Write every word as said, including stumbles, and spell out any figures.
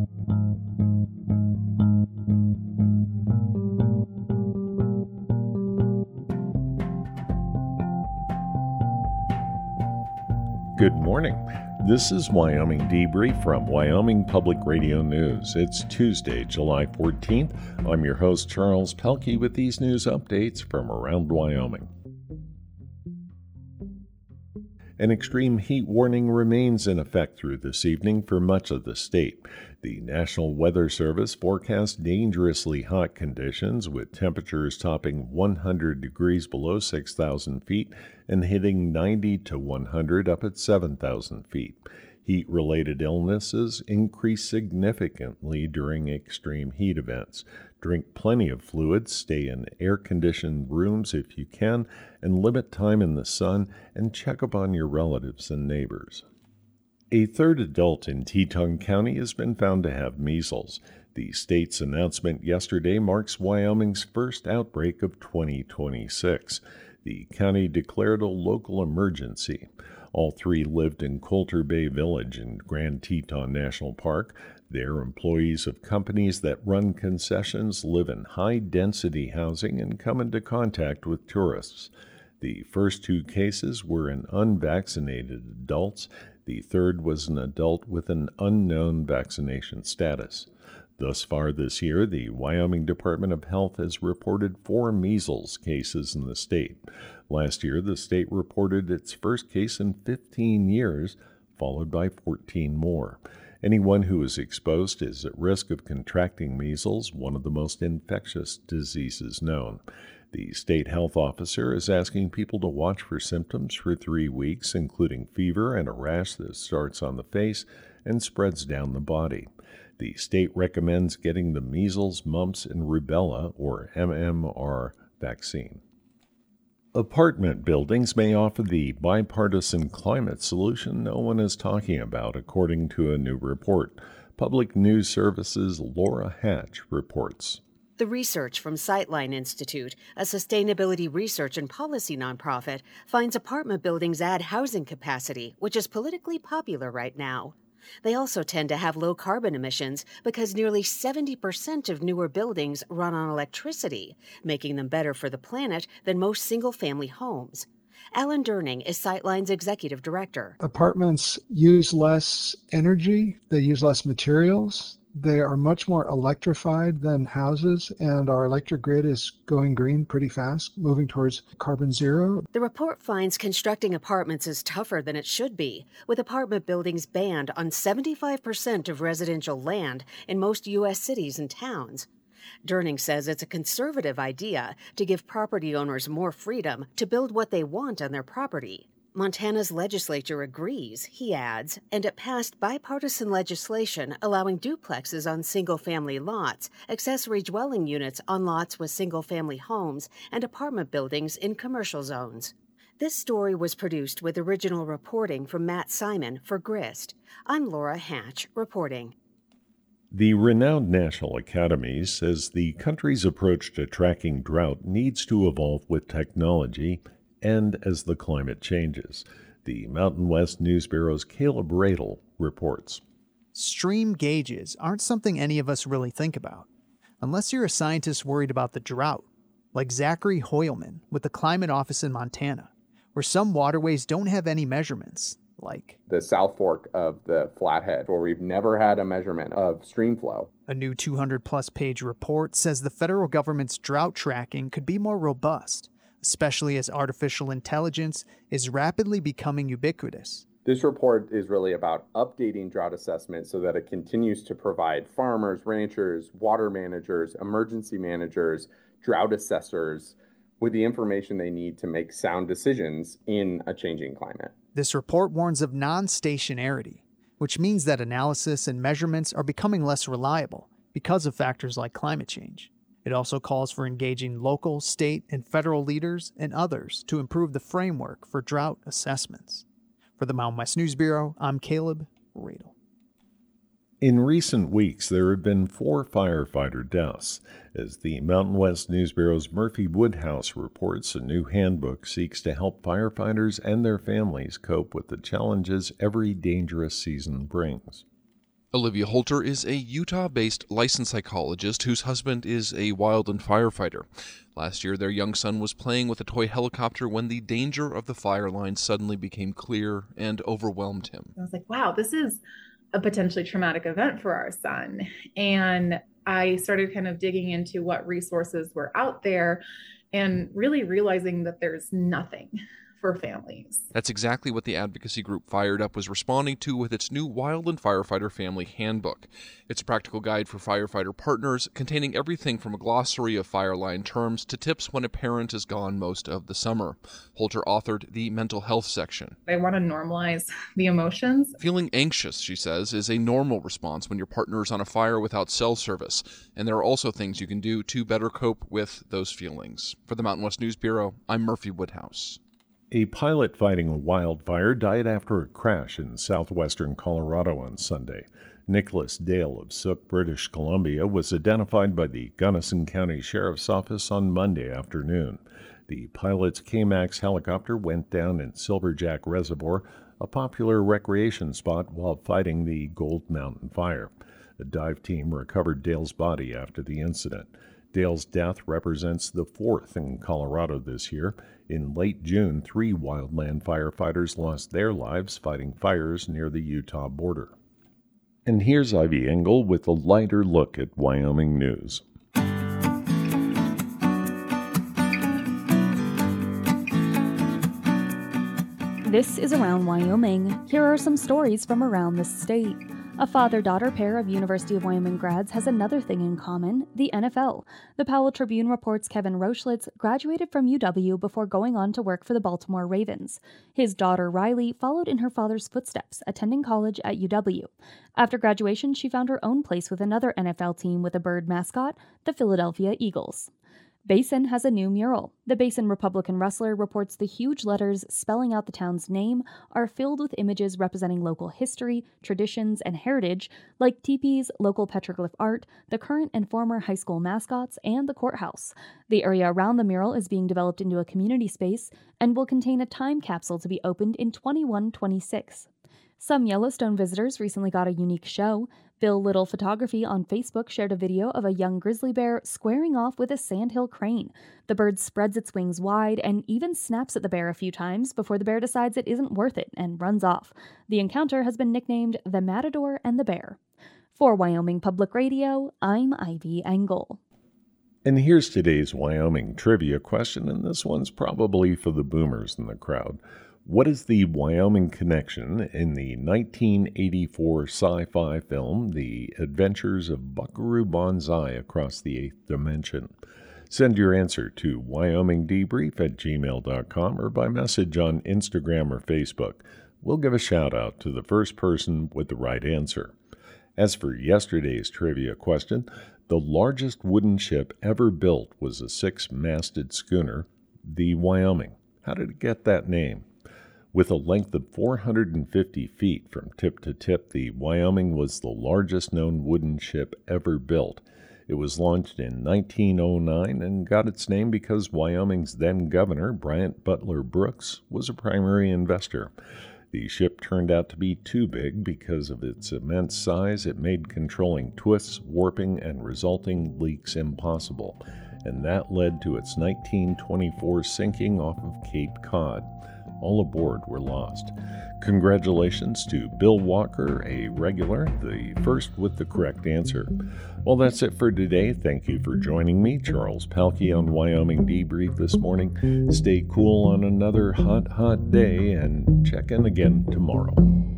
Good morning. This is Wyoming Debrief from Wyoming Public Radio News. It's Tuesday, July fourteenth. I'm your host, Charles Pelkey, with these news updates from around Wyoming. An extreme heat warning remains in effect through this evening for much of the state. The National Weather Service forecasts dangerously hot conditions with temperatures topping one hundred degrees below six thousand feet and hitting ninety to one hundred up at seven thousand feet. Heat-related illnesses increase significantly during extreme heat events. Drink plenty of fluids, stay in air-conditioned rooms if you can, and limit time in the sun, and check up on your relatives and neighbors. A third adult in Teton County has been found to have measles. The state's announcement yesterday marks Wyoming's first outbreak of twenty twenty-six. The county declared a local emergency. All three lived in Coulter Bay Village in Grand Teton National Park. They're employees of companies that run concessions, live in high-density housing, and come into contact with tourists. The first two cases were in unvaccinated adults. The third was an adult with an unknown vaccination status. Thus far this year, the Wyoming Department of Health has reported four measles cases in the state. Last year, the state reported its first case in fifteen years, followed by fourteen more. Anyone who is exposed is at risk of contracting measles, one of the most infectious diseases known. The state health officer is asking people to watch for symptoms for three weeks, including fever and a rash that starts on the face and spreads down the body. The state recommends getting the measles, mumps, and rubella, or M M R, vaccine. Apartment buildings may offer the bipartisan climate solution no one is talking about, according to a new report. Public News Service's Laura Hatch reports. The research from Sightline Institute, a sustainability research and policy nonprofit, finds apartment buildings add housing capacity, which is politically popular right now. They also tend to have low carbon emissions because nearly seventy percent of newer buildings run on electricity, making them better for the planet than most single-family homes. Alan Durning is Sightline's executive director. Apartments use less energy, they use less materials. They are much more electrified than houses, and our electric grid is going green pretty fast, moving towards carbon zero. The report finds constructing apartments is tougher than it should be, with apartment buildings banned on seventy-five percent of residential land in most U S cities and towns. Durning says it's a conservative idea to give property owners more freedom to build what they want on their property. Montana's legislature agrees, he adds, and it passed bipartisan legislation allowing duplexes on single-family lots, accessory dwelling units on lots with single-family homes, and apartment buildings in commercial zones. This story was produced with original reporting from Matt Simon for Grist. I'm Laura Hatch, reporting. The renowned National Academy says the country's approach to tracking drought needs to evolve with technology and as the climate changes. The Mountain West News Bureau's Caleb Radel reports. Stream gauges aren't something any of us really think about, unless you're a scientist worried about the drought, like Zachary Hoyleman with the Climate Office in Montana, where some waterways don't have any measurements, like the South Fork of the Flathead, where we've never had a measurement of stream flow. A new two hundred plus page report says the federal government's drought tracking could be more robust, especially as artificial intelligence is rapidly becoming ubiquitous. This report is really about updating drought assessment so that it continues to provide farmers, ranchers, water managers, emergency managers, drought assessors with the information they need to make sound decisions in a changing climate. This report warns of non-stationarity, which means that analysis and measurements are becoming less reliable because of factors like climate change. It also calls for engaging local, state, and federal leaders and others to improve the framework for drought assessments. For the Mountain West News Bureau, I'm Caleb Radel. In recent weeks, there have been four firefighter deaths. As the Mountain West News Bureau's Murphy Woodhouse reports, a new handbook seeks to help firefighters and their families cope with the challenges every dangerous season brings. Olivia Holter is a Utah-based licensed psychologist whose husband is a wildland firefighter. Last year, their young son was playing with a toy helicopter when the danger of the fire line suddenly became clear and overwhelmed him. I was like, wow, this is a potentially traumatic event for our son. And I started kind of digging into what resources were out there and really realizing that there's nothing for families. That's exactly what the advocacy group Fired Up was responding to with its new Wildland Firefighter Family Handbook. It's a practical guide for firefighter partners containing everything from a glossary of fire line terms to tips when a parent is gone most of the summer. Holter authored the mental health section. I want to normalize the emotions. Feeling anxious, she says, is a normal response when your partner is on a fire without cell service, and there are also things you can do to better cope with those feelings. For the Mountain West News Bureau, I'm Murphy Woodhouse. A pilot fighting a wildfire died after a crash in southwestern Colorado on Sunday. Nicholas Dale of Sook, British Columbia, was identified by the Gunnison County Sheriff's Office on Monday afternoon. The pilot's K-MAX helicopter went down in Silverjack Reservoir, a popular recreation spot, while fighting the Gold Mountain Fire. The dive team recovered Dale's body after the incident. Dale's death represents the fourth in Colorado this year. In late June, three wildland firefighters lost their lives fighting fires near the Utah border. And here's Ivy Engel with a lighter look at Wyoming news. This is Around Wyoming. Here are some stories from around the state. A father-daughter pair of University of Wyoming grads has another thing in common, the N F L. The Powell Tribune reports Kevin Rochlitz graduated from U W before going on to work for the Baltimore Ravens. His daughter, Riley, followed in her father's footsteps, attending college at U W. After graduation, she found her own place with another N F L team with a bird mascot, the Philadelphia Eagles. Basin has a new mural. The Basin Republican Rustler reports the huge letters spelling out the town's name are filled with images representing local history, traditions, and heritage, like teepees, local petroglyph art, the current and former high school mascots, and the courthouse. The area around the mural is being developed into a community space and will contain a time capsule to be opened in twenty-one twenty-six. Some Yellowstone visitors recently got a unique show. Bill Little Photography on Facebook shared a video of a young grizzly bear squaring off with a sandhill crane. The bird spreads its wings wide and even snaps at the bear a few times before the bear decides it isn't worth it and runs off. The encounter has been nicknamed the Matador and the Bear. For Wyoming Public Radio, I'm Ivy Engel. And here's today's Wyoming trivia question, and this one's probably for the boomers in the crowd. What is the Wyoming connection in the nineteen eighty-four sci-fi film, The Adventures of Buckaroo Banzai Across the Eighth Dimension? Send your answer to wyoming debrief at gmail dot com or by message on Instagram or Facebook. We'll give a shout-out to the first person with the right answer. As for yesterday's trivia question, the largest wooden ship ever built was a six-masted schooner, the Wyoming. How did it get that name? With a length of four hundred fifty feet from tip to tip, the Wyoming was the largest known wooden ship ever built. It was launched in nineteen oh nine and got its name because Wyoming's then governor, Bryant Butler Brooks, was a primary investor. The ship turned out to be too big because of its immense size. It made controlling twists, warping, and resulting leaks impossible, and that led to its nineteen twenty-four sinking off of Cape Cod. All aboard were lost. Congratulations to Bill Walker, a regular, the first with the correct answer. Well, that's it for today. Thank you for joining me, Charles Pelkey, on Wyoming Debrief this morning. Stay cool on another hot, hot day, and check in again tomorrow.